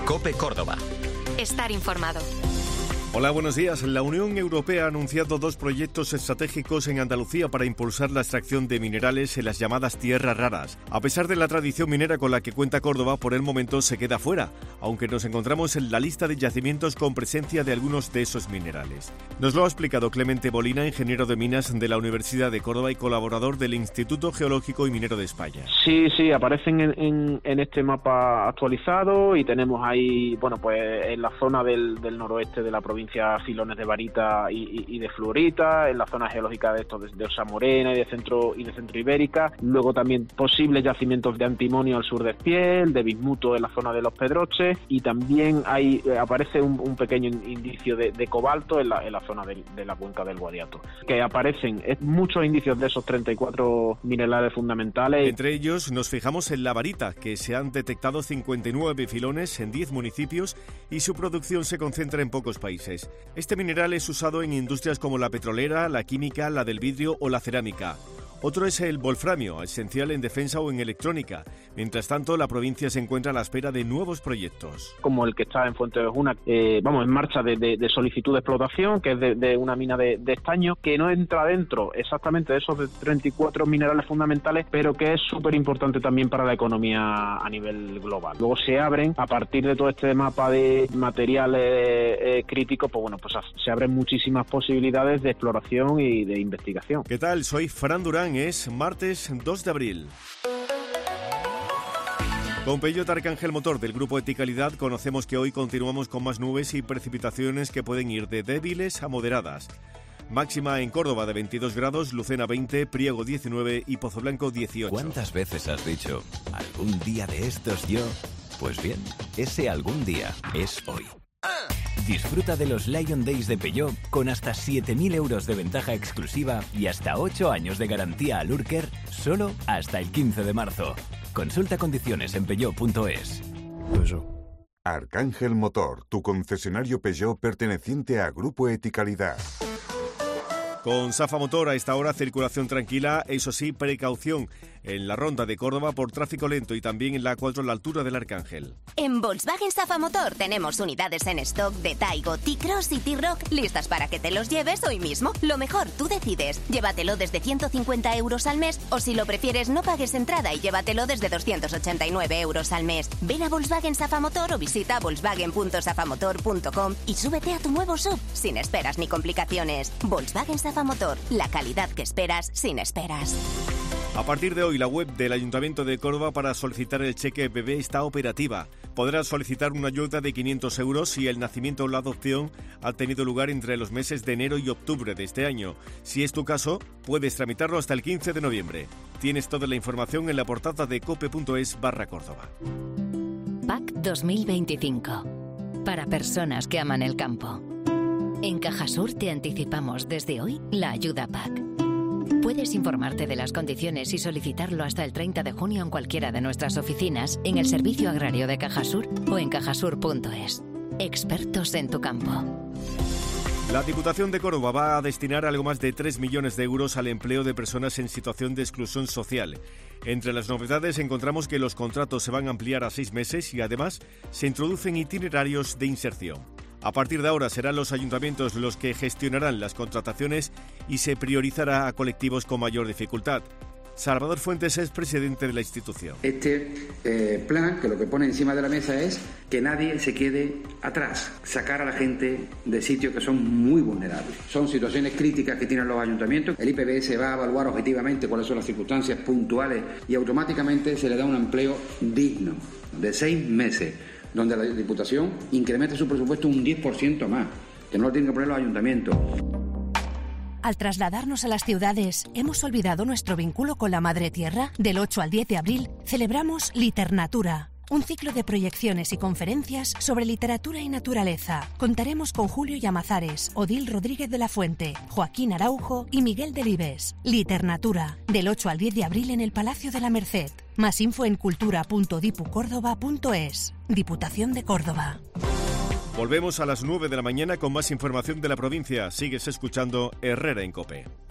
COPE Córdoba. Estar informado. Hola, buenos días. La Unión Europea ha anunciado 2 proyectos estratégicos en Andalucía para impulsar la extracción de minerales en las llamadas tierras raras. A pesar de la tradición minera con la que cuenta Córdoba, por el momento se queda fuera, aunque nos encontramos en la lista de yacimientos con presencia de algunos de esos minerales. Nos lo ha explicado Clemente Molina, ingeniero de minas de la Universidad de Córdoba y colaborador del Instituto Geológico y Minero de España. Sí, aparecen en este mapa actualizado y tenemos ahí, pues en la zona del noroeste de la provincia filones de varita y de fluorita, en la zona geológica de Osa Morena y de centro ibérica, luego también posibles yacimientos de antimonio al sur de Espiel, de bismuto en la zona de los Pedroches, y también aparece un pequeño indicio de cobalto en la zona de la cuenca del Guadiato, que aparecen muchos indicios de esos 34 minerales fundamentales. Entre ellos nos fijamos en la varita, que se han detectado 59 filones en 10 municipios y su producción se concentra en pocos países. Este mineral es usado en industrias como la petrolera, la química, la del vidrio o la cerámica. Otro es el wolframio, esencial en defensa o en electrónica. Mientras tanto, la provincia se encuentra a la espera de nuevos proyectos. Como el que está en Fuente de Ojuna, en marcha de solicitud de explotación, que es de una mina de estaño, que no entra dentro exactamente de esos 34 minerales fundamentales, pero que es súper importante también para la economía a nivel global. Luego se abren, a partir de todo este mapa de materiales críticos, se abren muchísimas posibilidades de exploración y de investigación. ¿Qué tal? Soy Fran Durán. Es martes 2 de abril. Con Peugeot Arcángel Motor del Grupo Eticalidad conocemos que hoy continuamos con más nubes y precipitaciones que pueden ir de débiles a moderadas. Máxima en Córdoba de 22 grados, Lucena 20, Priego 19 y Pozoblanco 18. ¿Cuántas veces has dicho, algún día de estos yo? Pues bien, ese algún día es hoy. Disfruta de los Lion Days de Peugeot con hasta 7.000 euros de ventaja exclusiva y hasta 8 años de garantía al Urker, solo hasta el 15 de marzo. Consulta condiciones en peugeot.es. Arcángel Motor, tu concesionario Peugeot perteneciente a Grupo Eticalidad. Con Safa Motor a esta hora circulación tranquila, eso sí, precaución en la ronda de Córdoba por tráfico lento y también en la A4 a la altura del Arcángel. En Volkswagen Safa Motor tenemos unidades en stock de Taigo, T-Cross y T-Rock listas para que te los lleves hoy mismo. Lo mejor, tú decides. Llévatelo desde 150 euros al mes o si lo prefieres no pagues entrada y llévatelo desde 289 euros al mes. Ven a Volkswagen Safa Motor o visita volkswagen.safamotor.com y súbete a tu nuevo SUV sin esperas ni complicaciones. Volkswagen Safa Motor, la calidad que esperas sin esperas. A partir de hoy, la web del Ayuntamiento de Córdoba para solicitar el cheque bebé está operativa. Podrás solicitar una ayuda de 500 euros si el nacimiento o la adopción ha tenido lugar entre los meses de enero y octubre de este año. Si es tu caso, puedes tramitarlo hasta el 15 de noviembre. Tienes toda la información en la portada de cope.es/Córdoba. PAC 2025. Para personas que aman el campo. En Cajasur te anticipamos desde hoy la ayuda PAC. Puedes informarte de las condiciones y solicitarlo hasta el 30 de junio en cualquiera de nuestras oficinas, en el Servicio Agrario de Cajasur o en cajasur.es. Expertos en tu campo. La Diputación de Córdoba va a destinar algo más de 3 millones de euros al empleo de personas en situación de exclusión social. Entre las novedades encontramos que los contratos se van a ampliar a 6 meses y además se introducen itinerarios de inserción. A partir de ahora serán los ayuntamientos los que gestionarán las contrataciones y se priorizará a colectivos con mayor dificultad. Salvador Fuentes es presidente de la institución. Este plan, que lo que pone encima de la mesa es que nadie se quede atrás, sacar a la gente de sitios que son muy vulnerables. Son situaciones críticas que tienen los ayuntamientos. El IPBS va a evaluar objetivamente cuáles son las circunstancias puntuales y automáticamente se le da un empleo digno de 6 meses, donde la Diputación incremente su presupuesto un 10% más, que no lo tienen que poner los ayuntamientos. Al trasladarnos a las ciudades, ¿hemos olvidado nuestro vínculo con la Madre Tierra? Del 8 al 10 de abril celebramos Liternatura, un ciclo de proyecciones y conferencias sobre literatura y naturaleza. Contaremos con Julio Llamazares, Odil Rodríguez de la Fuente, Joaquín Araujo y Miguel Delibes. Liternatura, del 8 al 10 de abril en el Palacio de la Merced. Más info en cultura.dipucórdoba.es. Diputación de Córdoba. Volvemos a las 9 de la mañana con más información de la provincia. Sigues escuchando Herrera en COPE.